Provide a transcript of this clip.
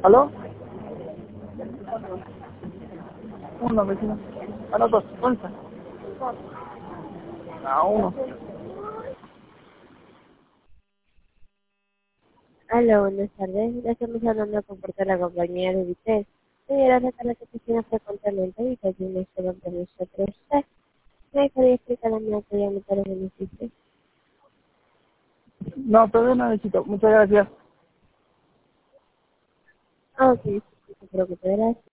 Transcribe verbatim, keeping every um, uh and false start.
¿Aló? Uno, vecino. A los dos, once. A uno. Hola, buenas tardes. Estamos hablando con parte de la compañía de Vitel. Señora, recuerda que oficina frecuentemente y que aquí me estaban con nosotros. ¿Me podría explicar la manera que llame para el beneficio? No, todavía no necesito. Muchas gracias. Ah, ok, sí, sí, sí, creo que podrás.